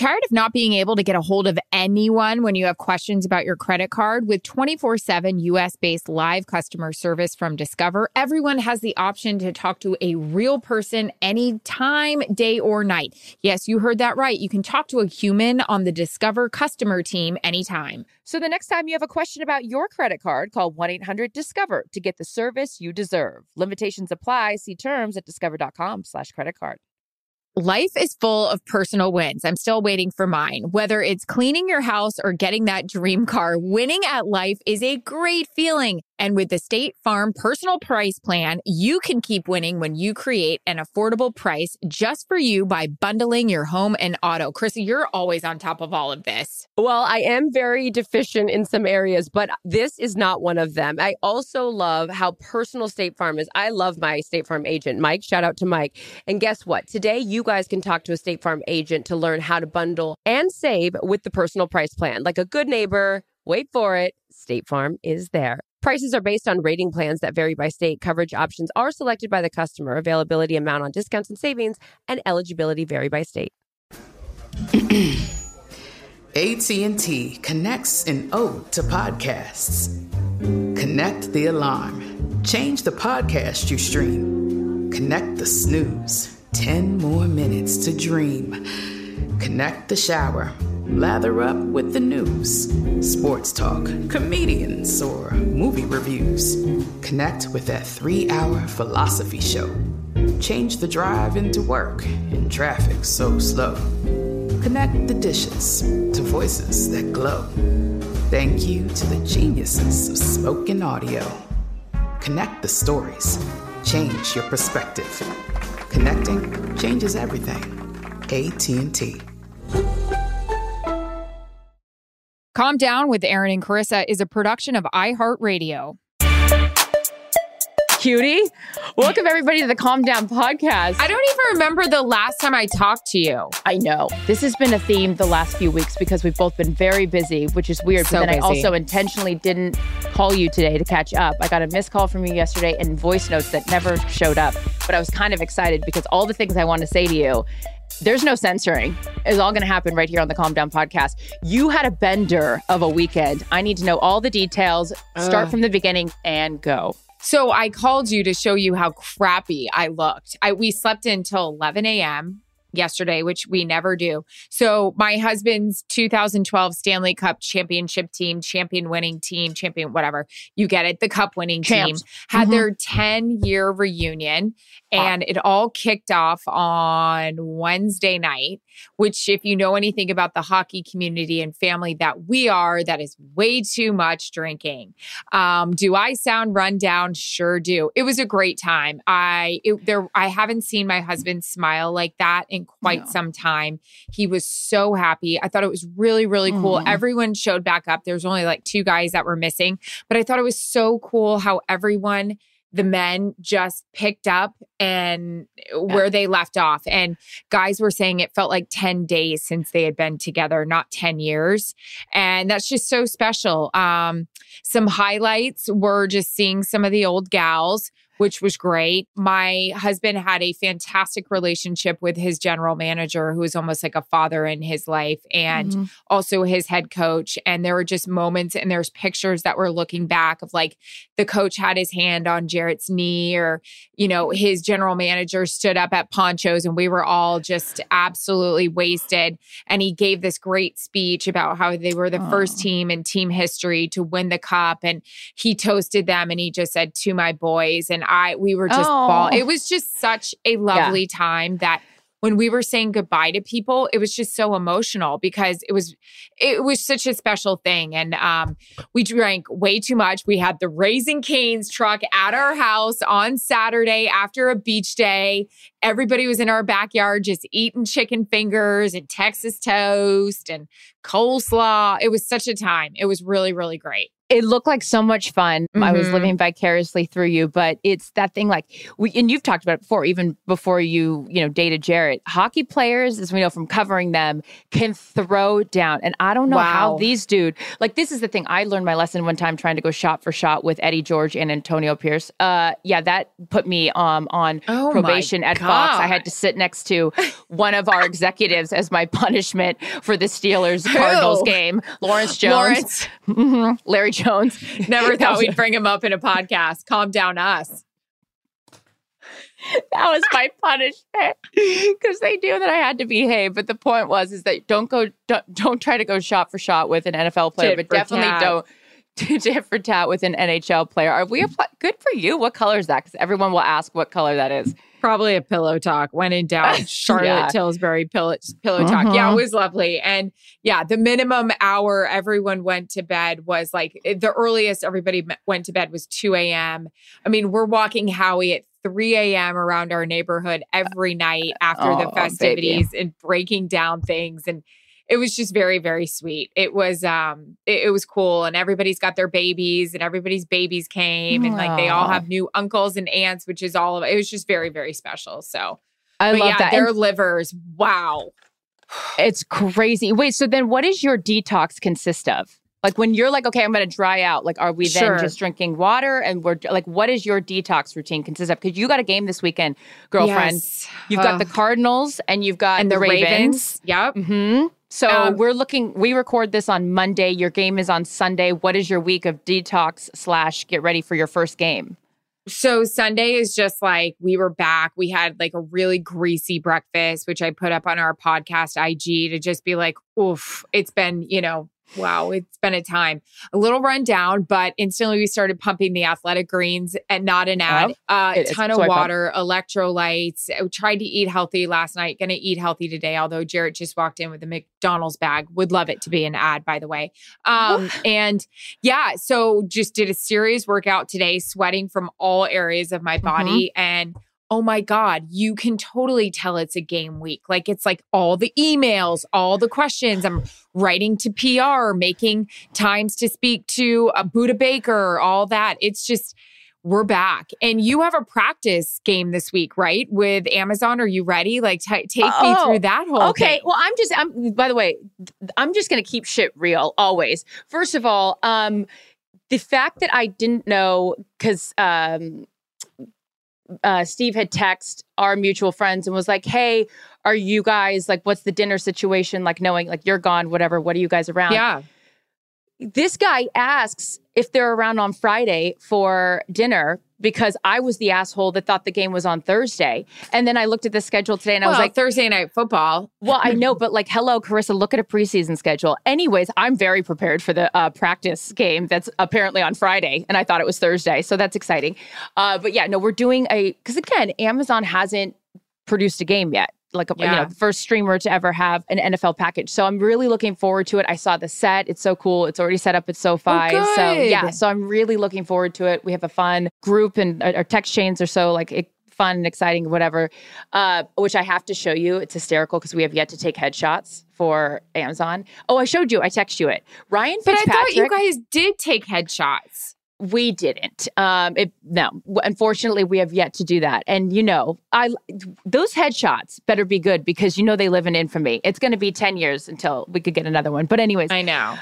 Tired of not being able to get a hold of anyone when you have questions about your credit card? With 24/7 US-based live customer service from Discover, everyone has the option to talk to a real person anytime, day or night. Yes, you heard that right. You can talk to a human on the Discover customer team anytime. So the next time you have a question about your credit card, call 1-800-DISCOVER to get the service you deserve. Limitations apply. See terms at discover.com/creditcard. Life is full of personal wins. I'm still waiting for mine. Whether it's cleaning your house or getting that dream car, winning at life is a great feeling. And with the State Farm Personal Price Plan, you can keep winning when you create an affordable price just for you by bundling your home and auto. Krista, you're always on top of all of this. Well, I am very deficient in some areas, but this is not one of them. I also love how personal State Farm is. I love my State Farm agent, Mike. Shout out to Mike. And guess what? Today, you guys can talk to a State Farm agent to learn how to bundle and save with the Personal Price Plan. Like a good neighbor, wait for it, State Farm is there. Prices are based on rating plans that vary by state. Coverage options are selected by the customer. Availability, amount on discounts and savings, and eligibility vary by state. AT&T connects an ode to podcasts. Connect the alarm. Change the podcast you stream. Connect the snooze. 10 more minutes to dream. Connect the shower. Lather up with the news. Sports talk, comedians, or movie reviews. Connect with that 3-hour philosophy show. Change the drive into work in traffic so slow. Connect the dishes to voices that glow. Thank you to the geniuses of spoken audio. Connect the stories. Change your perspective. Connecting changes everything. AT&T. Calm Down with Aaron and Carissa is a production of iHeartRadio. Cutie, welcome everybody to the Calm Down podcast. I don't even remember the last time I talked to you. I know. This has been a theme the last few weeks because we've both been very busy, which is weird. So but then busy. I also intentionally didn't call you today to catch up. I got a missed call from you yesterday and voice notes that never showed up. But I was kind of excited because all the things I want to say to you, there's no censoring. It's all going to happen right here on the Calm Down podcast. You had a bender of a weekend. I need to know all the details. Start from the beginning and go. So I called you to show you how crappy I looked. We slept until 11 a.m. yesterday, which we never do. So my husband's 2012 Stanley Cup championship team, champion winning team, champion whatever, you get it, the cup winning team, had their 10-year reunion. And it all kicked off on Wednesday night, which if you know anything about the hockey community and family that we are, that is way too much drinking. Do I sound run down? Sure do. It was a great time. I haven't seen my husband smile like that in quite some time. He was so happy. I thought it was really, really cool. Everyone showed back up. There's only like 2 guys that were missing, but I thought it was so cool how everyone, the men, just picked up and where they left off. And guys were saying it felt like 10 days since they had been together, not 10 years. And that's just so special. Some highlights were just seeing some of the old gals, which was great. My husband had a fantastic relationship with his general manager, who is almost like a father in his life, and also his head coach. And there were just moments, and there's pictures that we're looking back of like the coach had his hand on Jarrett's knee, or, you know, his general manager stood up at Poncho's, and we were all just absolutely wasted. And he gave this great speech about how they were the first team in team history to win the cup. And he toasted them, and he just said, "To my boys." And we were just it was just such a lovely time that when we were saying goodbye to people, it was just so emotional because it was such a special thing. And we drank way too much. We had the Raising Cane's truck at our house on Saturday after a beach day. Everybody was in our backyard just eating chicken fingers and Texas toast and coleslaw. It was such a time. It was really, really great. It looked like so much fun. I was living vicariously through you, but it's that thing like and you've talked about it before, even before you dated Jarrett. Hockey players, as we know from covering them, can throw down. And I don't know how these dudes, like this is the thing. I learned my lesson one time trying to go shot for shot with Eddie George and Antonio Pierce. That put me on probation at Fox. I had to sit next to one of our executives as my punishment for the Steelers-Cardinals game. Lawrence Jones. Larry Jones. Never thought we'd bring him up in a podcast. Calm down, us. That was my punishment because they knew that I had to behave. But the point is that don't try to go shot for shot with an NFL player, but definitely don't tit for tat with an NHL player. Are we good for you? What color is that? Because everyone will ask what color that is. Probably a pillow talk. When in doubt, Charlotte Tilbury pillow talk. Yeah, it was lovely. And yeah, the minimum hour everyone went to bed was like the earliest everybody went to bed was 2 a.m. I mean, we're walking Howie at 3 a.m. around our neighborhood every night after the festivities and breaking down things. And it was just very, very sweet. It was it was cool. And everybody's got their babies and everybody's babies came and like they all have new uncles and aunts, which is all of it. It was just very, very special. So I love that. Their livers. Wow. It's crazy. Wait, so then what does your detox consist of? Like when you're like, okay, I'm going to dry out, like, are we then just drinking water? And we're like, what is your detox routine consist of? Because you got a game this weekend, girlfriend. Yes. You've got the Cardinals and you've got the Ravens. Yep. Mm-hmm. So we record this on Monday. Your game is on Sunday. What is your week of detox / get ready for your first game? So Sunday is just like, we were back. We had like a really greasy breakfast, which I put up on our podcast IG to just be like, oof, it's been, wow, it's been a time. A little run down, but instantly we started pumping the Athletic Greens and not an ad. A ton of water, electrolytes. I tried to eat healthy last night. Going to eat healthy today, although Jarrett just walked in with a McDonald's bag. Would love it to be an ad, by the way. And yeah, so just did a serious workout today, sweating from all areas of my body. And oh my God, you can totally tell it's a game week. Like it's like all the emails, all the questions. I'm writing to PR, making times to speak to Buda Baker, all that. It's just, we're back. And you have a practice game this week, right? With Amazon. Are you ready? Like take me through that whole thing. Well, by the way, I'm just going to keep shit real always. First of all, the fact that I didn't know, because Steve had texted our mutual friends and was like, hey, are you guys like, what's the dinner situation? Like knowing like you're gone, whatever, what are you guys around? Yeah. This guy asks if they're around on Friday for dinner because I was the asshole that thought the game was on Thursday. And then I looked at the schedule today and I was like, Thursday night football. Well, I know, but like, hello, Carissa, look at a preseason schedule. Anyways, I'm very prepared for the practice game that's apparently on Friday. And I thought it was Thursday. So that's exciting. But yeah, no, we're doing because again, Amazon hasn't produced a game yet. Like, the first streamer to ever have an NFL package. So I'm really looking forward to it. I saw the set. It's so cool. It's already set up at SoFi. So I'm really looking forward to it. We have a fun group and our text chains are so like fun and exciting, whatever, which I have to show you. It's hysterical because we have yet to take headshots for Amazon. Oh, I showed you. I texted you it. Ryan Fitzpatrick. But I thought you guys did take headshots. We didn't. No, unfortunately, we have yet to do that. And those headshots better be good because they live in infamy. It's going to be 10 years until we could get another one. But anyways, I know.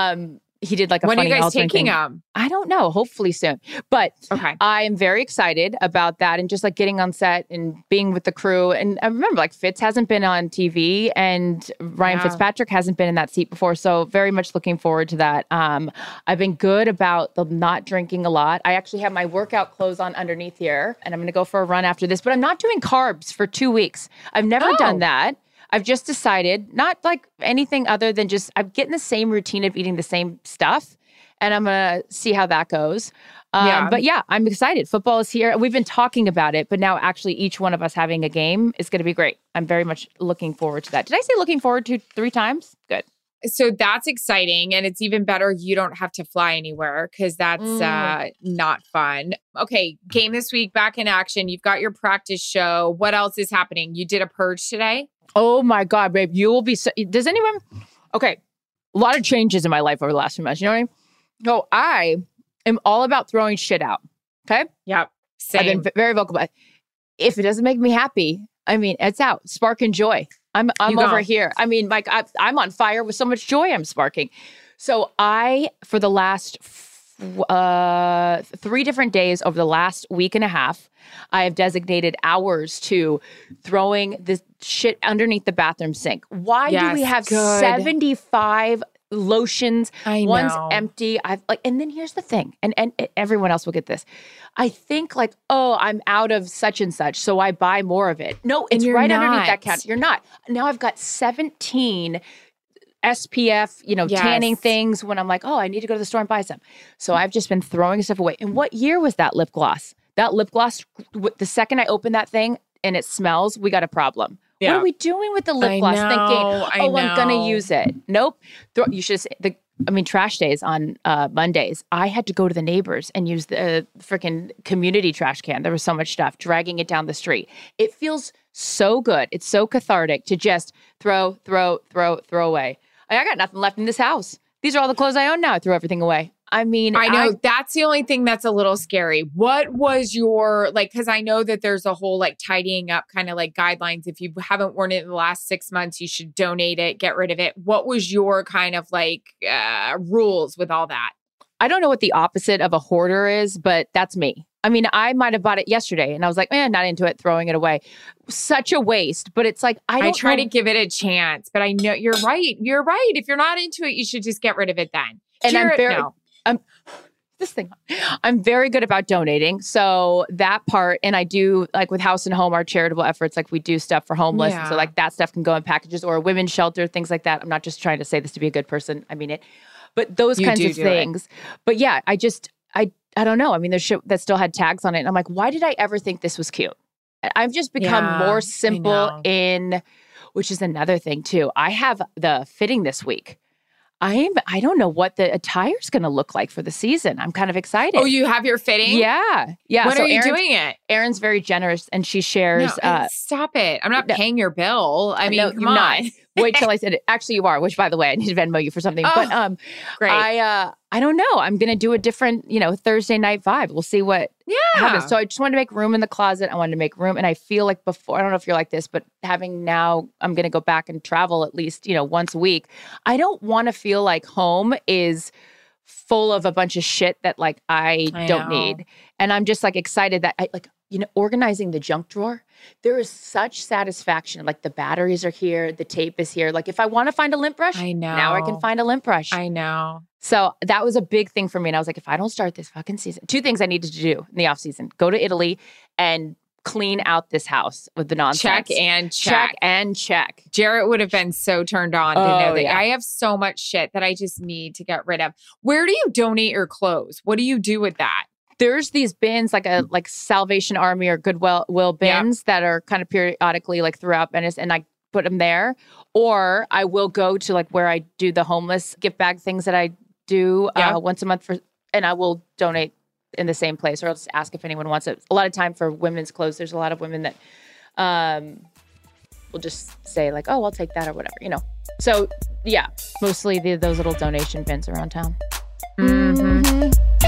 He did like a when funny are you guys taking them? I don't know. Hopefully soon. But I am very excited about that and just like getting on set and being with the crew. And I remember like Fitz hasn't been on TV and Ryan Fitzpatrick hasn't been in that seat before. So very much looking forward to that. I've been good about the not drinking a lot. I actually have my workout clothes on underneath here and I'm going to go for a run after this. But I'm not doing carbs for 2 weeks. I've never done that. I've just decided, not like anything other than just, I'm getting the same routine of eating the same stuff. And I'm going to see how that goes. But yeah, I'm excited. Football is here. We've been talking about it, but now actually each one of us having a game is going to be great. I'm very much looking forward to that. Did I say looking forward to 3 times? Good. So that's exciting. And it's even better you don't have to fly anywhere because that's not fun. Okay, game this week, back in action. You've got your practice show. What else is happening? You did a purge today? Oh my God, babe. You will be does anyone... Okay, a lot of changes in my life over the last few months. You know what I mean? So I am all about throwing shit out. Okay? Yep. Same. I've been very vocal about it. If it doesn't make me happy, I mean, it's out. Spark and joy. I'm over here. I mean, like I'm on fire with so much joy I'm sparking. So for the last 3 different days over the last week and a half, I have designated hours to throwing this shit underneath the bathroom sink. Why do we have 75 lotions? One's empty. And then here's the thing, and everyone else will get this. I think like, oh, I'm out of such and such, so I buy more of it. No, it's right underneath that counter. You're not. Now I've got 17 SPF, tanning things when I'm like, oh, I need to go to the store and buy some. So I've just been throwing stuff away. And what year was that lip gloss? That lip gloss, the second I open that thing and it smells, we got a problem. Yeah. What are we doing with the lip gloss? Thinking, I'm going to use it. Nope. You should say, trash days on Mondays, I had to go to the neighbors and use the freaking community trash can. There was so much stuff, dragging it down the street. It feels so good. It's so cathartic to just throw away. I got nothing left in this house. These are all the clothes I own now. I threw everything away. I know that's the only thing that's a little scary. What was your, because I know that there's a whole tidying up kind of guidelines. If you haven't worn it in the last 6 months, you should donate it, get rid of it. What was your kind of rules with all that? I don't know what the opposite of a hoarder is, but that's me. I might have bought it yesterday and I was like, not into it, throwing it away. Such a waste. But it's I try to give it a chance, but I know you're right. You're right. If you're not into it, you should just get rid of it then. And I'm very good about donating. So that part, and I do with House and Home, our charitable efforts, we do stuff for homeless. Yeah. So that stuff can go in packages, or a women's shelter, things like that. I'm not just trying to say this to be a good person. I mean it. But those kinds of things. But yeah, I don't know. There's shit that still had tags on it. And I'm like, why did I ever think this was cute? I've just become more simple which is another thing too. I have the fitting this week. I don't know what the attire's going to look like for the season. I'm kind of excited. Oh, you have your fitting? Yeah. When are you doing it? Erin's very generous and she shares. No, stop it. I'm not paying your bill. Come on. Wait till I said it. Actually, you are, which by the way, I need to Venmo you for something. Oh, but great. I don't know. I'm going to do a different, Thursday night vibe. We'll see what happens. So I just wanted to make room in the closet. I wanted to make room. And I feel like before, I don't know if you're like this, but having now, I'm going to go back and travel at least, once a week. I don't want to feel like home is full of a bunch of shit that I don't need. And I'm just excited that organizing the junk drawer, there is such satisfaction. The batteries are here, the tape is here. If I want to find a lint brush, now I can find a lint brush. I know. So that was a big thing for me. And I was like, if I don't start this fucking season, 2 things I needed to do in the off season: go to Italy and clean out this house with the nonsense. Check and check. Jarrett would have been so turned on to know that I have so much shit that I just need to get rid of. Where do you donate your clothes? What do you do with that? There's these bins, like Salvation Army or Goodwill bins that are kind of periodically throughout Venice, and I put them there. Or I will go to where I do the homeless gift bag things that I do once a month and I will donate in the same place, or I'll just ask if anyone wants it. A lot of time for women's clothes, there's a lot of women that will just say oh, I'll take that or whatever, So yeah, mostly those little donation bins around town. Mm-hmm.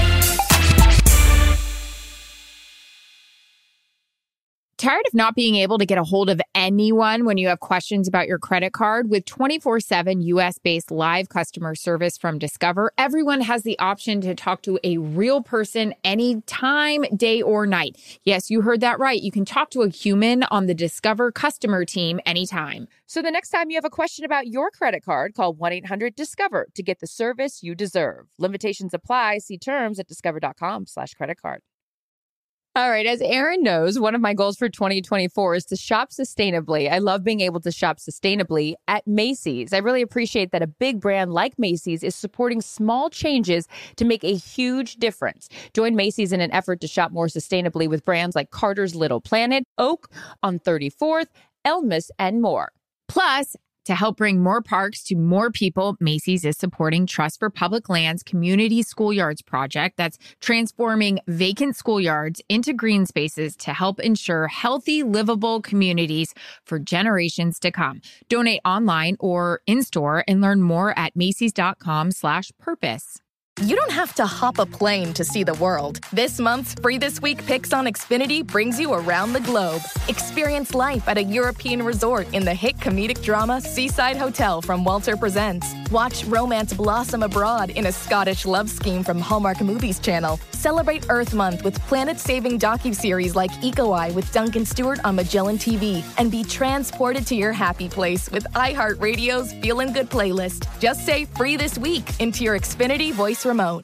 Tired of not being able to get a hold of anyone when you have questions about your credit card? With 24/7 U.S.-based live customer service from Discover, everyone has the option to talk to a real person anytime, day or night. Yes, you heard that right. You can talk to a human on the Discover customer team anytime. So the next time you have a question about your credit card, call 1-800-DISCOVER to get the service you deserve. Limitations apply. See terms at discover.com/creditcard. All right. As Erin knows, one of my goals for 2024 is to shop sustainably. I love being able to shop sustainably at Macy's. I really appreciate that a big brand like Macy's is supporting small changes to make a huge difference. Join Macy's in an effort to shop more sustainably with brands like Carter's Little Planet, Oak on 34th, Elmas, and more. Plus, to help bring more parks to more people, Macy's is supporting Trust for Public Lands Community Schoolyards project that's transforming vacant schoolyards into green spaces to help ensure healthy, livable communities for generations to come. Donate online or in-store and learn more at Macys.com/purpose. You don't have to hop a plane to see the world. This month's Free This Week Picks on Xfinity brings you around the globe. Experience life at a European resort in the hit comedic drama Seaside Hotel from Walter Presents. Watch romance blossom abroad in a Scottish love scheme from Hallmark Movies Channel. Celebrate Earth Month with planet-saving docuseries like Eco Eye with Duncan Stewart on Magellan TV. And be transported to your happy place with iHeartRadio's Feelin' Good playlist. Just say Free This Week into your Xfinity voice remote.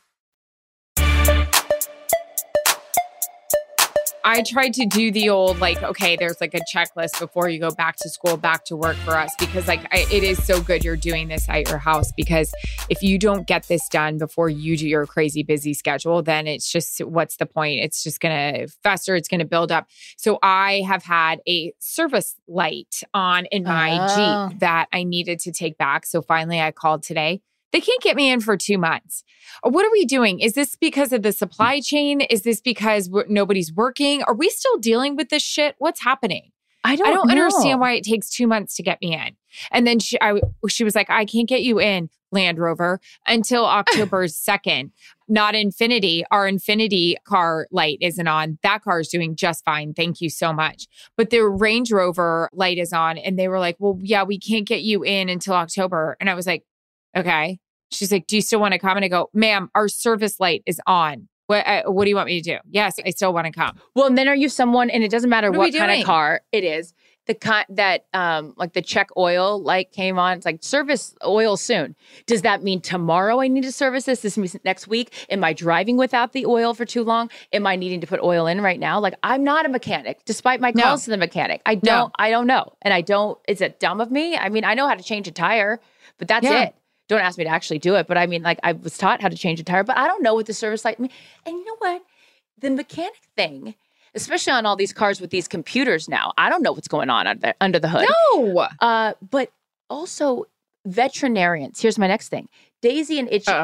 I tried to do the old, like, okay, there's like a checklist before you go back to school, back to work for us, because like it is so good you're doing this at your house, because if you don't get this done before you do your crazy busy schedule, then it's just, what's the point? It's just going to fester. It's going to build up. So I have had a service light on in my Jeep that I needed to take back. So finally I called today. They can't get me in for 2 months. What are we doing? Is this because of the supply chain? Is this because nobody's working? Are we still dealing with this shit? What's happening? I don't know. understand why it takes 2 months to get me in. And then she was like, I can't get you in, Land Rover, until October 2nd. Not Infinity. Our Infinity car light isn't on. That car is doing just fine. Thank you so much. But the Range Rover light is on. And they were like, well, yeah, we can't get you in until October. And I was like, okay. She's like, do you still want to come? And I go, ma'am, our service light is on. What do you want me to do? Yes, I still want to come. Well, and then are you someone, and it doesn't matter what kind of car it is, the kind that like the check oil light came on. It's like service oil soon. Does that mean tomorrow I need to service this? This means next week? Am I driving without the oil for too long? Am I needing to put oil in right now? Like, I'm not a mechanic, despite my calls to the mechanic. I don't know. And I don't, is it dumb of me? I mean, I know how to change a tire, but that's it. Don't ask me to actually do it. But I mean, like, I was taught how to change a tire, but I don't know what the service light means. And you know what? The mechanic thing, especially on all these cars with these computers now, I don't know what's going on under the hood. No. But also veterinarians. Here's my next thing. Daisy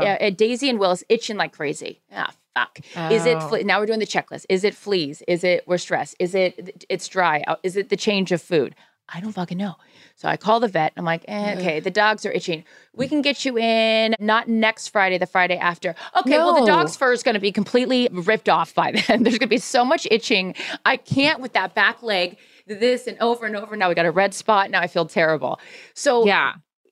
and Willis itching like crazy. Fuck. Is it, now we're doing the checklist. Is it fleas? Is it, we're stressed? Is it, it's dry? Is it the change of food? I don't fucking know. So I call the vet. I'm like, okay, the dogs are itching. We can get you in, not next Friday, the Friday after. Okay, well, the dog's fur is going to be completely ripped off by then. There's going to be so much itching. I can't with that back leg, this and over and over. Now we got a red spot. Now I feel terrible. So yeah.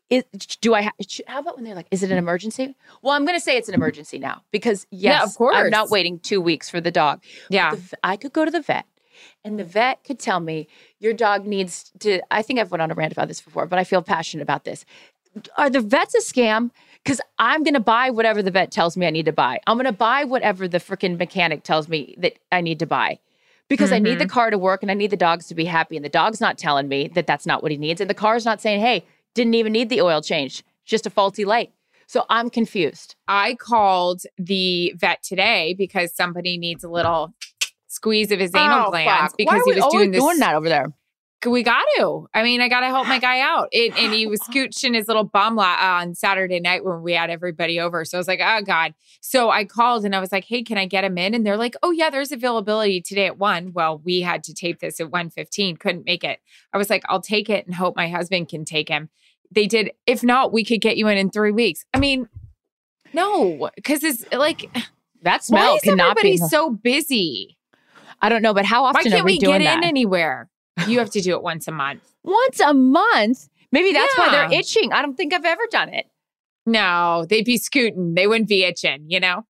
How about when they're like, is it an emergency? Well, I'm going to say it's an emergency now because yes, of course. I'm not waiting 2 weeks for the dog. Yeah. I could go to the vet. And the vet could tell me, your dog needs to, I think I've went on a rant about this before, but I feel passionate about this. Are the vets a scam? Because I'm going to buy whatever the vet tells me I need to buy. I'm going to buy whatever the freaking mechanic tells me that I need to buy. Because I need the car to work and I need the dogs to be happy. And the dog's not telling me that that's not what he needs. And the car's not saying, hey, didn't even need the oil change. It's just a faulty light. So I'm confused. I called the vet today because somebody needs a little squeeze of his anal glands because he was doing that over there. We got to. I mean, I got to help my guy out. And he was scooching his little bum on Saturday night when we had everybody over. So I was like, oh, God. So I called and I was like, hey, can I get him in? And they're like, oh, yeah, there's availability today at 1. Well, we had to tape this at 1:15. Couldn't make it. I was like, I'll take it and hope my husband can take him. They did. If not, we could get you in 3 weeks. I mean, no, because it's like, that smell why is everybody so busy? I don't know, but how often are we doing that? Why can't we get in anywhere? You have to do it once a month. Once a month? Maybe that's why they're itching. I don't think I've ever done it. No, they'd be scooting. They wouldn't be itching, you know?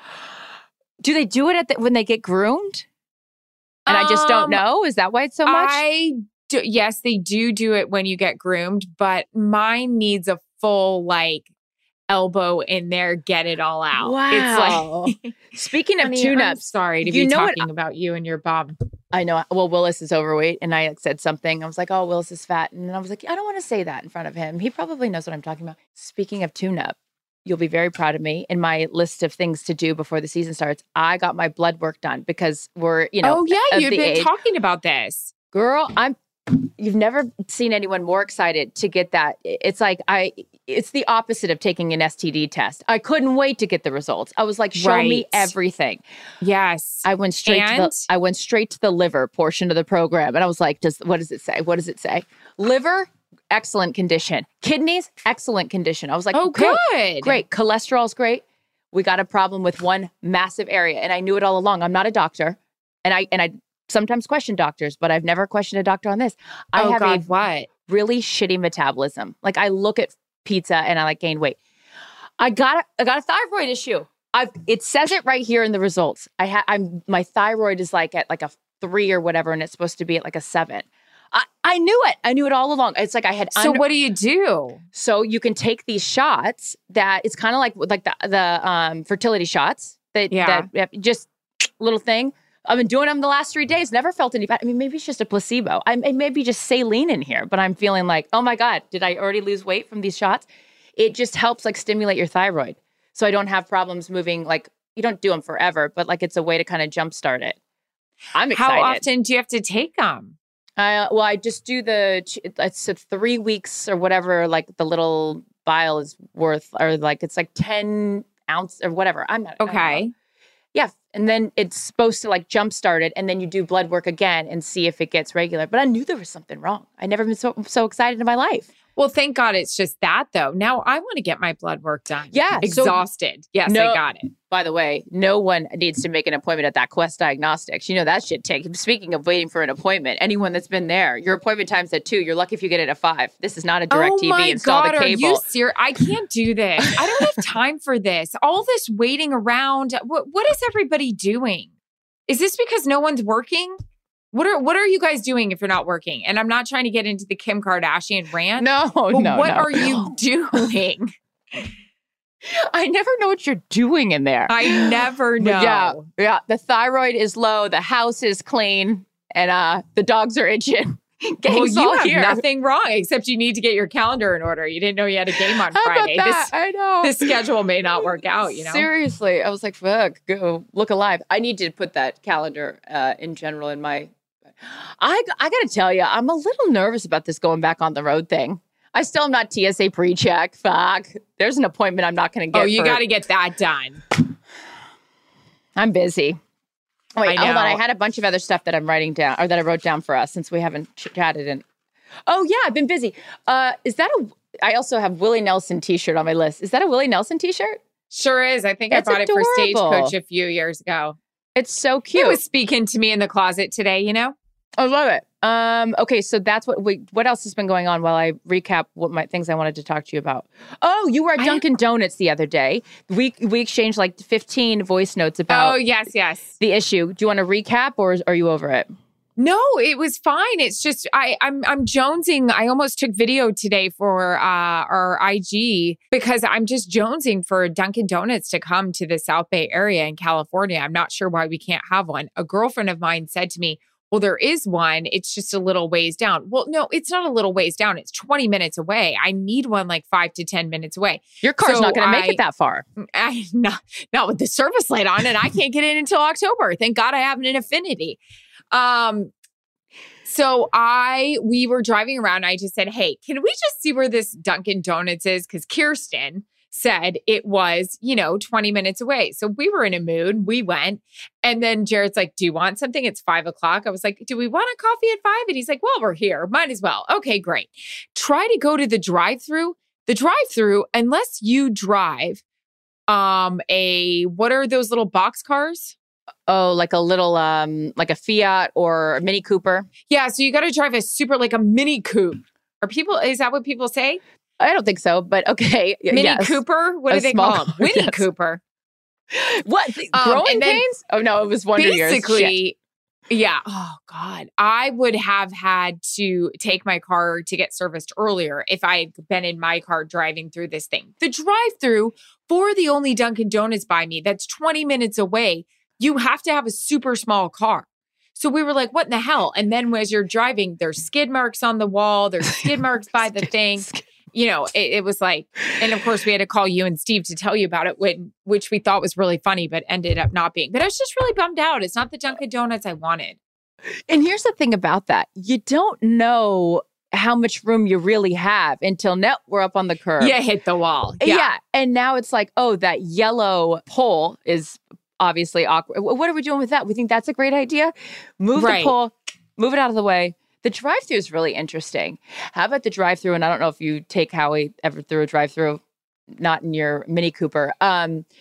Do they do it when they get groomed? And I just don't know? Is that why it's so much? Yes, they do it when you get groomed, but mine needs a full, like, elbow in there, get it all out. Wow. It's like, speaking of tune-ups, sorry to be talking about you and your bum. I know. Well, Willis is overweight, and I said something. I was like, oh, Willis is fat. And I was like, I don't want to say that in front of him. He probably knows what I'm talking about. Speaking of tune-up, you'll be very proud of me. In my list of things to do before the season starts, I got my blood work done because we're, oh, yeah, you've been talking about this. Girl, you've never seen anyone more excited to get that. It's like, it's the opposite of taking an STD test. I couldn't wait to get the results. I was like, show me everything. Yes. I went straight to the liver portion of the program. And I was like, what does it say? What does it say? Liver, excellent condition. Kidneys, excellent condition. I was like, oh, good. Great. Cholesterol's great. we got a problem with one massive area. And I knew it all along. I'm not a doctor. And I sometimes question doctors, but I've never questioned a doctor on this. I have a what? really shitty metabolism. Like I look at pizza and I like gain weight. I got a thyroid issue. It says it right here in the results. My thyroid is like at like a 3 or whatever, and it's supposed to be at like a 7. I knew it. I knew it all along. It's like I had. So what do you do? So you can take these shots that it's kind of like the fertility shots that just little thing. I've been doing them the last 3 days. Never felt any bad. I mean, maybe it's just a placebo. I maybe just saline in here, but I'm feeling like, oh my God, did I already lose weight from these shots? It just helps like stimulate your thyroid, so I don't have problems moving. Like you don't do them forever, but like it's a way to kind of jumpstart it. I'm excited. How often do you have to take them? Well, I just do it's 3 weeks or whatever, like the little vial is worth, or like, it's like 10 ounce or whatever. I'm not. Okay. Yeah. And then it's supposed to like jumpstart it. And then you do blood work again and see if it gets regular. But I knew there was something wrong. I never been so excited in my life. Well, thank God it's just that though. Now I want to get my blood work done. Yeah. Exhausted. Yes, I got it. By the way, no one needs to make an appointment at that Quest Diagnostics. You know, that shit takes. Speaking of waiting for an appointment, anyone that's been there, your appointment time's at 2. You're lucky if you get it at 5. This is not a direct TV. Install the cable. Are you serious? I can't do this. I don't have time for this. All this waiting around. What is everybody doing? Is this because no one's working? What are you guys doing if you're not working? And I'm not trying to get into the Kim Kardashian rant. No. What are you doing? I never know what you're doing in there. I never know. Yeah. The thyroid is low. The house is clean. And the dogs are itching. Well, you have nothing wrong, except you need to get your calendar in order. You didn't know you had a game on Friday. How about that? I know. This schedule may not work out, you know? Seriously. I was like, fuck, go look alive. I need to put that calendar in general in my... I got to tell you, I'm a little nervous about this going back on the road thing. I still am not TSA pre-check. Fuck. There's an appointment I'm not going to get. Oh, you got to get that done. I'm busy. Wait, hold on. I had a bunch of other stuff that I'm writing down, or that I wrote down for us since we haven't chatted. And oh yeah, I've been busy. I also have Willie Nelson t-shirt on my list. Is that a Willie Nelson t-shirt? Sure is. I think I bought it for Stagecoach a few years ago. It's so cute. It was speaking to me in the closet today, you know? I love it. Okay, so that's what else has been going on while I recap what my things I wanted to talk to you about. Oh, you were at Dunkin' Donuts the other day. We exchanged like 15 voice notes about the issue. Do you want to recap or are you over it? No, it was fine. It's just I'm jonesing. I almost took video today for our IG because I'm just jonesing for Dunkin' Donuts to come to the South Bay area in California. I'm not sure why we can't have one. A girlfriend of mine said to me, well, there is one. It's just a little ways down. Well, no, it's not a little ways down. It's 20 minutes away. I need one like 5 to 10 minutes away. Your car's not going to make it that far. Not with the service light on, and I can't get in until October. Thank God I have an Infiniti. So we were driving around and I just said, hey, can we just see where this Dunkin' Donuts is? Because Kirsten said it was, 20 minutes away. So we were in a mood. We went. And then Jared's like, do you want something? It's 5 o'clock. I was like, do we want a coffee at 5? And he's like, well, we're here. Might as well. Okay, great. Try to go to the drive-thru. The drive-thru, unless you drive what are those little box cars? Oh, like a little, like a Fiat or a Mini Cooper. Yeah. So you got to drive like a Mini Coupe. Is that what people say? I don't think so, but okay. Mini Cooper? What do they call them? Winnie Cooper. What? Growing pains? Oh, no, it was Wonder Years. Basically, yeah. Oh, God. I would have had to take my car to get serviced earlier if I had been in my car driving through this thing. The drive-through for the only Dunkin' Donuts by me, that's 20 minutes away. You have to have a super small car. So we were like, what in the hell? And then as you're driving, there's skid marks on the wall. There's skid marks by the thing. It was like, and of course we had to call you and Steve to tell you about it, which we thought was really funny, but ended up not being. But I was just really bummed out. It's not the Dunkin' Donuts I wanted. And here's the thing about that. You don't know how much room you really have until now we're up on the curb. Yeah, hit the wall. Yeah. And now it's like, oh, that yellow pole is obviously awkward. What are we doing with that? We think that's a great idea. Move the pole, move it out of the way. The drive-thru is really interesting. How about the drive-thru? And I don't know if you take Howie ever through a drive-thru, not in your Mini Cooper.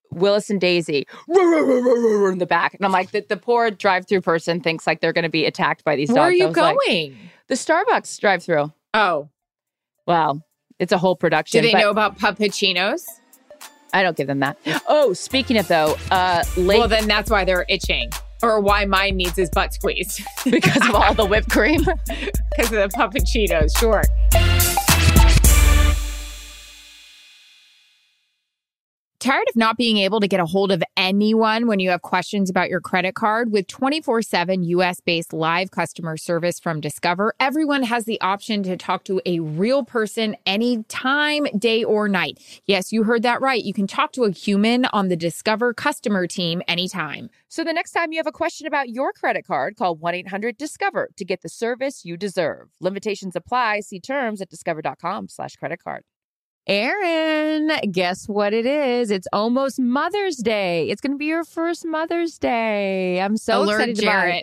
Willis and Daisy in the back. And I'm like, the poor drive-through person thinks like they're going to be attacked by these dogs. Where are you going? Like, the Starbucks drive-through. Oh. Wow. It's a whole production. Do they know about puppuccinos? I don't give them that. Oh, speaking of though, well, then that's why they're itching. Or why mine needs his butt squeezed. Because of all the whipped cream. Because of the puppuccinos, sure. Tired of not being able to get a hold of anyone when you have questions about your credit card? With 24/7 US-based live customer service from Discover, everyone has the option to talk to a real person anytime, day or night. Yes, you heard that right. You can talk to a human on the Discover customer team anytime. So the next time you have a question about your credit card, call 1-800-DISCOVER to get the service you deserve. Limitations apply. See terms at discover.com/creditcard. Erin, guess what it is? It's almost Mother's Day. It's going to be your first Mother's Day. I'm so excited Jarrett.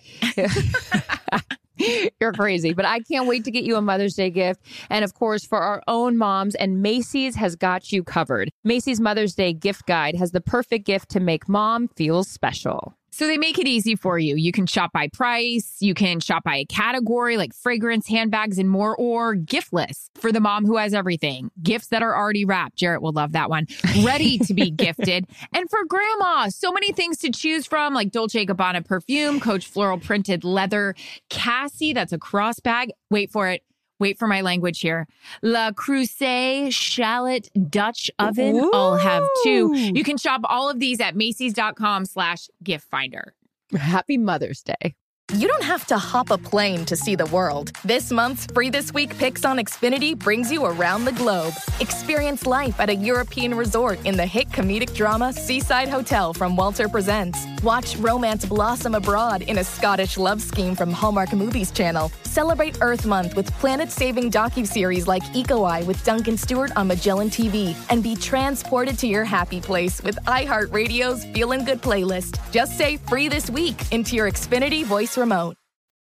You're crazy, but I can't wait to get you a Mother's Day gift. And of course, for our own moms, and Macy's has got you covered. Macy's Mother's Day gift guide has the perfect gift to make mom feel special. So they make it easy for you. You can shop by price, you can shop by a category like fragrance, handbags, and more, or gift lists for the mom who has everything. Gifts that are already wrapped. Jarrett will love that one. Ready to be gifted. And for grandma, so many things to choose from, like Dolce & Gabbana perfume, Coach floral printed leather, Cassie, that's a cross bag. Wait for it. Wait for my language here. Le Creuset shallot Dutch oven. Ooh. I'll have two. You can shop all of these at Macy's.com/gift finder. Happy Mother's Day. You don't have to hop a plane to see the world. This month's Free This Week Picks on Xfinity brings you around the globe. Experience life at a European resort in the hit comedic drama Seaside Hotel from Walter Presents. Watch romance blossom abroad in a Scottish love scheme from Hallmark Movies Channel. Celebrate Earth Month with planet-saving docuseries like Eco Eye with Duncan Stewart on Magellan TV. And be transported to your happy place with iHeartRadio's Feelin' Good playlist. Just say Free This Week into your Xfinity voice remote.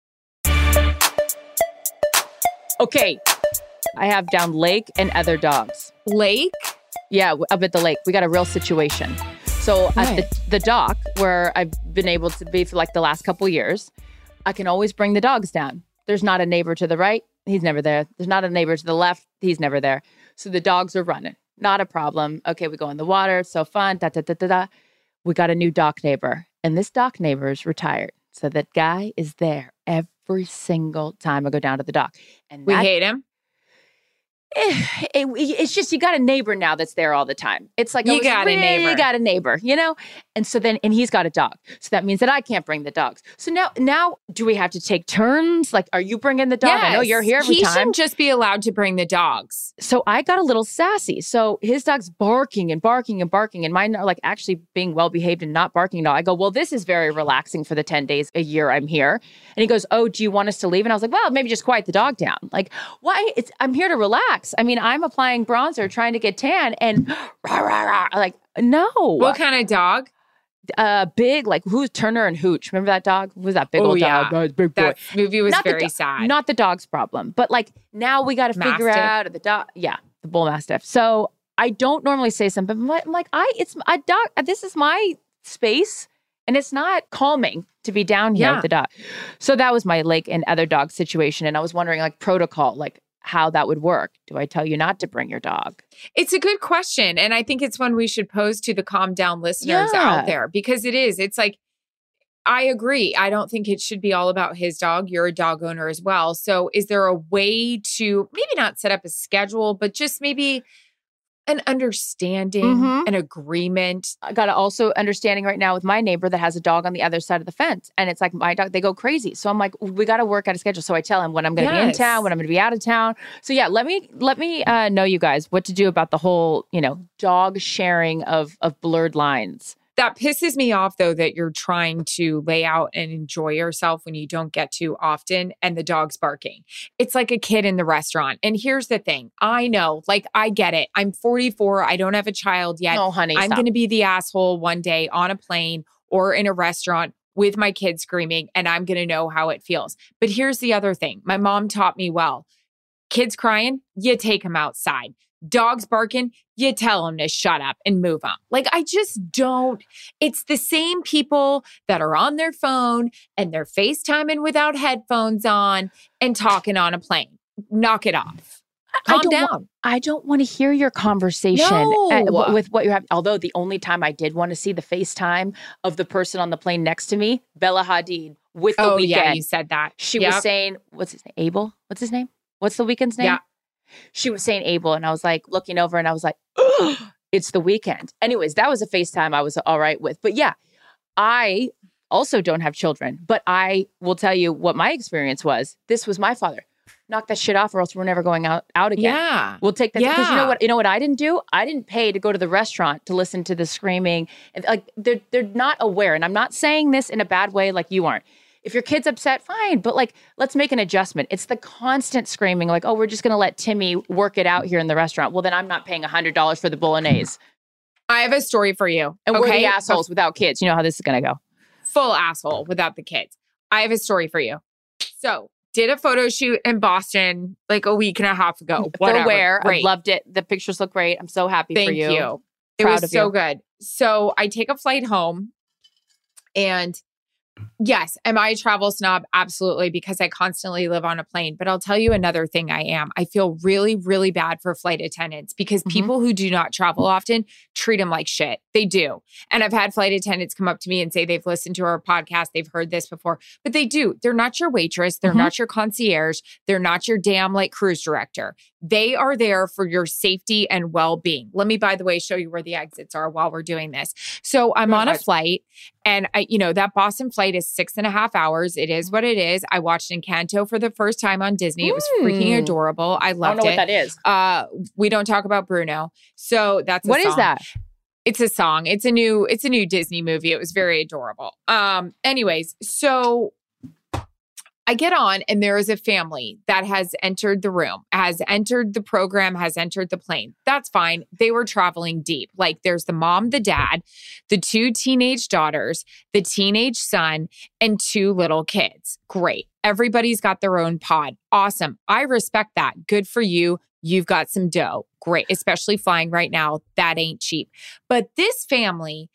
Okay, I have down Lake and other dogs. Lake? Yeah, up at the lake. We got a real situation. So at the dock, where I've been able to be for like the last couple years, I can always bring the dogs down. There's not a neighbor to the right. He's never there. There's not a neighbor to the left. He's never there. So the dogs are running. Not a problem. Okay, we go in the water. It's so fun. We got a new dock neighbor. And this dock neighbor is retired. So that guy is there every single time I go down to the dock. And we hate him. It's just, you got a neighbor now that's there all the time. It's like, you got a neighbor, you know? And so then, and he's got a dog. So that means that I can't bring the dogs. So now do we have to take turns? Like, are you bringing the dog? Yes. I know you're here every time. He shouldn't just be allowed to bring the dogs. So I got a little sassy. So his dog's barking and barking and barking, and mine are like actually being well behaved and not barking at all. I go, well, this is very relaxing for the 10 days a year I'm here. And he goes, oh, do you want us to leave? And I was like, well, maybe just quiet the dog down. Like, why? I'm here to relax. I mean, I'm applying bronzer, trying to get tan, and rah, rah, rah. Like, no. What kind of dog? Big, like who's Turner and Hooch? Remember that dog? Who was that big old dog? Yeah. Big boy. That movie was not very sad. Not the dog's problem, but like now we got to figure out the dog. Yeah, the bull mastiff. So I don't normally say something, but I'm like, it's a dog. This is my space. And it's not calming to be down here with the dog. So that was my Lake and other dog situation. And I was wondering, like, protocol, like how that would work. Do I tell you not to bring your dog? It's a good question. And I think it's one we should pose to the Calm Down listeners out there, because it's like, I agree. I don't think it should be all about his dog. You're a dog owner as well. So is there a way to maybe not set up a schedule, but just maybe an understanding, an agreement? I got also understanding right now with my neighbor that has a dog on the other side of the fence. And it's like my dog, they go crazy. So I'm like, we got to work out a schedule. So I tell him when I'm going to be in town, when I'm going to be out of town. So yeah, let me know, you guys, what to do about the whole, dog sharing of blurred lines. That pisses me off, though, that you're trying to lay out and enjoy yourself when you don't get to often and the dog's barking. It's like a kid in the restaurant. And here's the thing. I know, like, I get it. I'm 44. I don't have a child yet. No, honey, I'm going to be the asshole one day on a plane or in a restaurant with my kids screaming, and I'm going to know how it feels. But here's the other thing. My mom taught me well. Kids crying, you take them outside. Dogs barking, you tell them to shut up and move on. Like, I just don't. It's the same people that are on their phone and they're FaceTiming without headphones on and talking on a plane. Knock it off. Calm down. I don't want to hear your conversation with what you have. Although the only time I did want to see the FaceTime of the person on the plane next to me, Bella Hadid, with The Weeknd. Yeah, you said that. She was saying, what's his name? Abel? What's his name? What's The Weeknd's name? Yeah. She was saying Abel, and I was like looking over and I was like, oh, it's The Weeknd. Anyways, that was a FaceTime I was all right with. But yeah, I also don't have children, but I will tell you what my experience was. This was my father. Knock that shit off or else we're never going out again. Yeah. We'll take that. Because you know what I didn't do? I didn't pay to go to the restaurant to listen to the screaming. And like they're not aware. And I'm not saying this in a bad way like you aren't. If your kid's upset, fine. But like, let's make an adjustment. It's the constant screaming like, oh, we're just going to let Timmy work it out here in the restaurant. Well, then I'm not paying $100 for the bolognese. I have a story for you. And we're the assholes without kids. You know how this is going to go. Full asshole without the kids. I have a story for you. So, did a photo shoot in Boston like a week and a half ago. For where? I loved it. The pictures look great. I'm so happy for you. Thank you. It was so good. So I take a flight home and yes, am I a travel snob? Absolutely, because I constantly live on a plane. But I'll tell you another thing I am. I feel really, really bad for flight attendants because people who do not travel often treat them like shit. They do. And I've had flight attendants come up to me and say they've listened to our podcast. They've heard this before, but they do. They're not your waitress. They're not your concierge. They're not your damn like cruise director. They are there for your safety and well-being. Let me, by the way, show you where the exits are while we're doing this. So I'm on a flight and that Boston flight is 6.5 hours. It is what it is. I watched Encanto for the first time on Disney. It was freaking adorable. I loved it. I don't know what that is. We don't talk about Bruno. So that's what is that? It's a song. It's a new Disney movie. It was very adorable. Anyways, so I get on and there is a family that has entered the room, has entered the program, has entered the plane. That's fine. They were traveling deep. Like there's the mom, the dad, the 2 teenage daughters, the teenage son, and 2 little kids. Great. Everybody's got their own pod. Awesome. I respect that. Good for you. You've got some dough. Great. Especially flying right now. That ain't cheap. But this family,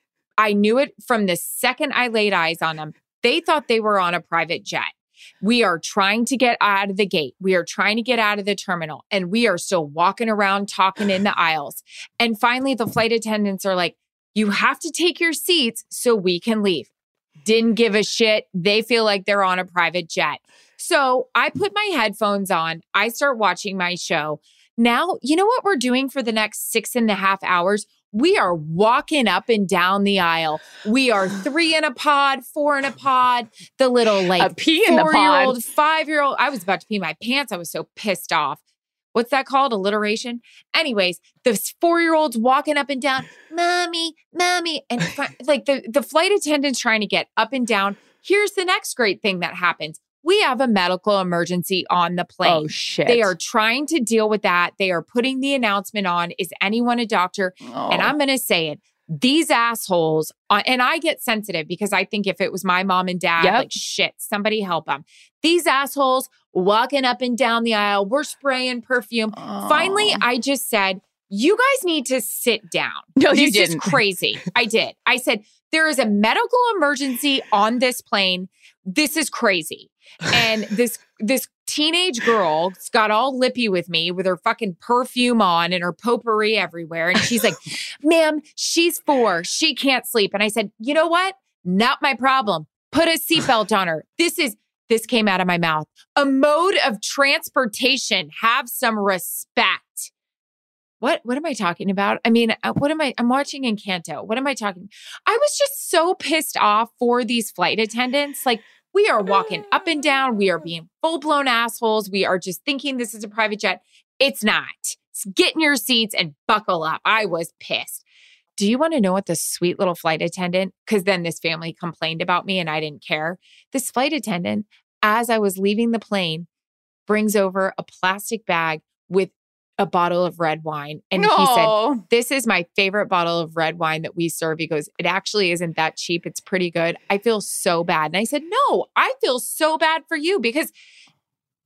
I knew it from the second I laid eyes on them. They thought they were on a private jet. We are trying to get out of the gate. We are trying to get out of the terminal. And we are still walking around talking in the aisles. And finally, the flight attendants are like, you have to take your seats so we can leave. Didn't give a shit. They feel like they're on a private jet. So I put my headphones on. I start watching my show. Now, you know what we're doing for the next 6.5 hours? We are walking up and down the aisle. We are 3 in a pod, 4 in a pod. The little like 4-year-old, 5-year-old. I was about to pee my pants. I was so pissed off. What's that called? Alliteration? Anyways, this 4-year-old's walking up and down. Mommy, mommy. And like the flight attendant's trying to get up and down. Here's the next great thing that happens. We have a medical emergency on the plane. Oh, shit. They are trying to deal with that. They are putting the announcement on, is anyone a doctor? Oh. And I'm going to say it. These assholes, and I get sensitive because I think if it was my mom and dad, like shit, somebody help them. These assholes walking up and down the aisle, we're spraying perfume. Oh. Finally, I just said, you guys need to sit down. No, you didn't. This is crazy. I did. I said, there is a medical emergency on this plane. This is crazy. And this teenage girl got all lippy with me with her fucking perfume on and her potpourri everywhere. And she's like, ma'am, she's 4. She can't sleep. And I said, you know what? Not my problem. Put a seatbelt on her. This came out of my mouth. A mode of transportation. Have some respect. What am I talking about? I mean, I'm watching Encanto. What am I talking? I was just so pissed off for these flight attendants. Like, we are walking up and down. We are being full-blown assholes. We are just thinking this is a private jet. It's not. Get in your seats and buckle up. I was pissed. Do you want to know what the sweet little flight attendant, because then this family complained about me and I didn't care. This flight attendant, as I was leaving the plane, brings over a plastic bag with a bottle of red wine. And he said, this is my favorite bottle of red wine that we serve. He goes, it actually isn't that cheap. It's pretty good. I feel so bad. And I said, no, I feel so bad for you because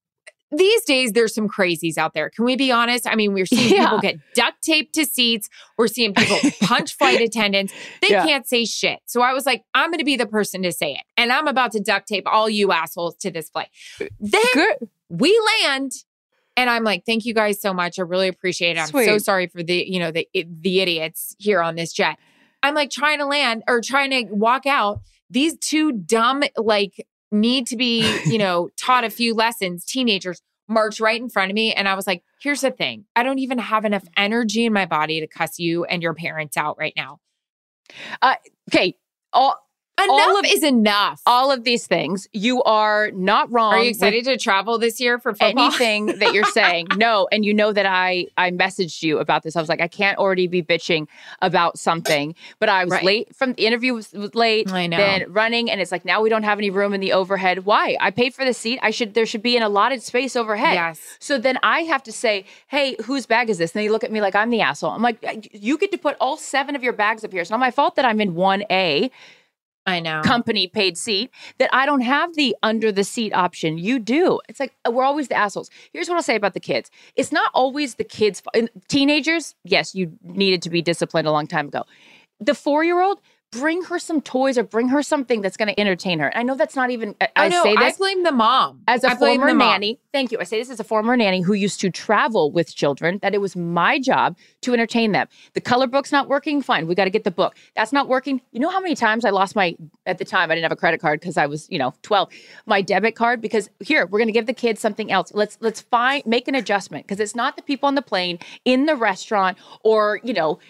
these days, there's some crazies out there. Can we be honest? I mean, we're seeing people get duct taped to seats. We're seeing people punch flight attendants. They can't say shit. So I was like, I'm going to be the person to say it. And I'm about to duct tape all you assholes to this flight. Then we land. And I'm like, thank you guys so much. I really appreciate it. I'm so sorry for the idiots here on this jet. I'm like trying to land or trying to walk out. These two dumb, need to be, taught a few lessons. Teenagers march right in front of me. And I was like, here's the thing. I don't even have enough energy in my body to cuss you and your parents out right now. Okay. Enough is enough. All of these things, you are not wrong. Are you excited to travel this year for football? Anything that you're saying. No. And you know that I messaged you about this. I was like, I can't already be bitching about something. But I was late from the interview, was late. I know. Then running. And it's like, now we don't have any room in the overhead. Why? I paid for the seat. There should be an allotted space overhead. Yes. So then I have to say, hey, whose bag is this? And they look at me like I'm the asshole. I'm like, you get to put all 7 of your bags up here. It's not my fault that I'm in 1A. I know. Company paid seat, that I don't have the under the seat option. You do. It's like, we're always the assholes. Here's what I'll say about the kids. It's not always the kids. Teenagers, yes, you needed to be disciplined a long time ago. The 4-year-old, bring her some toys or bring her something that's going to entertain her. I know that's not even, I say this. I blame the mom. As a former nanny, thank you. I say this as a former nanny who used to travel with children, that it was my job to entertain them. The color book's not working, fine. We got to get the book. That's not working. You know how many times I lost at the time, I didn't have a credit card because I was, 12, my debit card, because here, we're going to give the kids something else. Let's make an adjustment, because it's not the people on the plane, in the restaurant, or,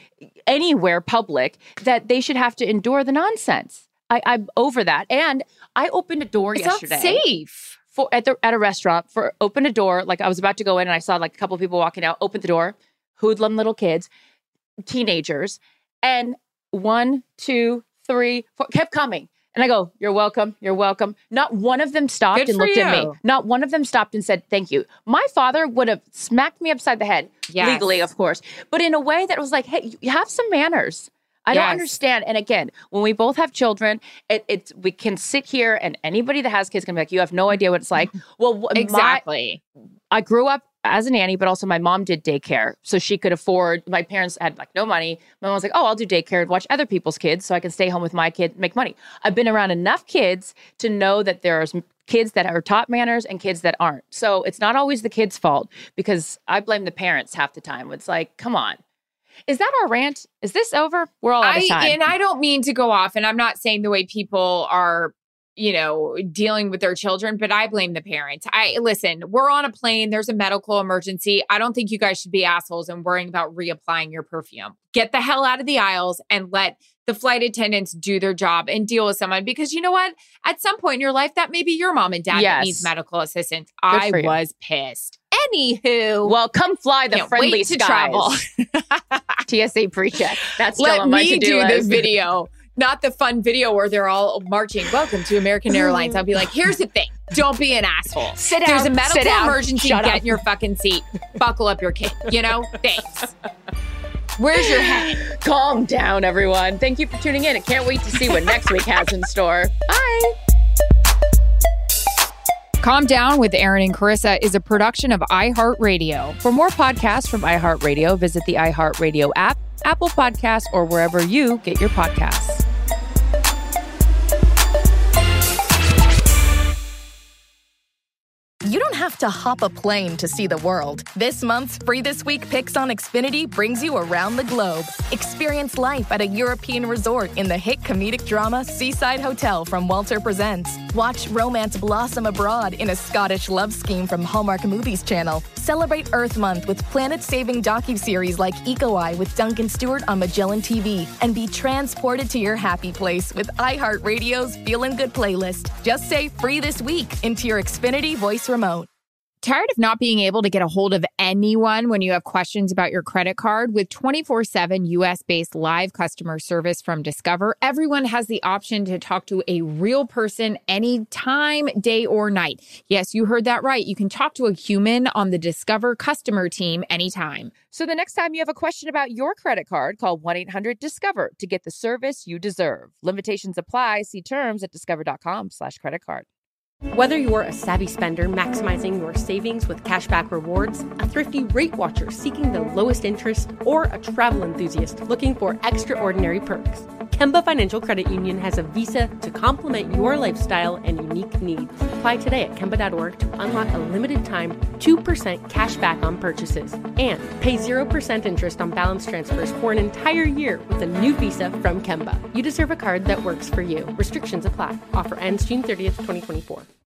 anywhere public that they should have to endure the nonsense. I'm over that. And I opened a door yesterday. It's not safe. At a restaurant, opened a door, like I was about to go in and I saw like a couple of people walking out, opened the door, hoodlum little kids, teenagers, and 1, 2, 3, 4, kept coming. And I go, you're welcome. You're welcome. Not one of them stopped and looked at me. Not one of them stopped and said, thank you. My father would have smacked me upside the head, legally, of course, but in a way that was like, hey, you have some manners. I don't understand. And again, when we both have children, we can sit here and anybody that has kids can be like, you have no idea what it's like. Well, exactly. I grew up as a nanny, but also my mom did daycare. So she could afford, my parents had no money. My mom was like, oh, I'll do daycare and watch other people's kids so I can stay home with my kid, make money. I've been around enough kids to know that there's kids that are taught manners and kids that aren't. So it's not always the kid's fault, because I blame the parents half the time. It's like, come on. Is that our rant? Is this over? We're all out of time. And I don't mean to go off, and I'm not saying the way people are, dealing with their children, but I blame the parents. Listen, we're on a plane. There's a medical emergency. I don't think you guys should be assholes and worrying about reapplying your perfume. Get the hell out of the aisles and let the flight attendants do their job and deal with someone, because you know what? At some point in your life, that may be your mom and dad that needs medical assistance. I was pissed. Anywho. Well, come fly the friendly skies. Travel. TSA pre-check. That's still on my to-do list. Let me do the video. Not the fun video where they're all marching, welcome to American Airlines. I'll be like, here's the thing. Don't be an asshole. Sit down. There's a medical emergency. Get in your fucking seat. Buckle up your kid. Thanks. Where's your head? Calm down, everyone. Thank you for tuning in. I can't wait to see what next week has in store. Bye. Calm Down with Aaron and Carissa is a production of iHeartRadio. For more podcasts from iHeartRadio, visit the iHeartRadio app, Apple Podcasts, or wherever you get your podcasts. You don't have to hop a plane to see the world. This month's Free This Week Picks on Xfinity brings you around the globe. Experience life at a European resort in the hit comedic drama Seaside Hotel from Walter Presents. Watch romance blossom abroad in a Scottish love scheme from Hallmark Movies Channel. Celebrate Earth Month with planet-saving docuseries like Eco Eye with Duncan Stewart on Magellan TV. And be transported to your happy place with iHeartRadio's Feelin' Good playlist. Just say Free This Week into your Xfinity voice remote. Tired of not being able to get a hold of anyone when you have questions about your credit card? With 24/7 U.S.-based live customer service from Discover, everyone has the option to talk to a real person anytime, day or night. Yes, you heard that right. You can talk to a human on the Discover customer team anytime. So the next time you have a question about your credit card, call 1-800-DISCOVER to get the service you deserve. Limitations apply. See terms at discover.com/creditcard. Whether you're a savvy spender maximizing your savings with cashback rewards, a thrifty rate watcher seeking the lowest interest, or a travel enthusiast looking for extraordinary perks, Kemba Financial Credit Union has a visa to complement your lifestyle and unique needs. Apply today at Kemba.org to unlock a limited time 2% cash back on purchases and pay 0% interest on balance transfers for an entire year with a new visa from Kemba. You deserve a card that works for you. Restrictions apply. Offer ends June 30th, 2024.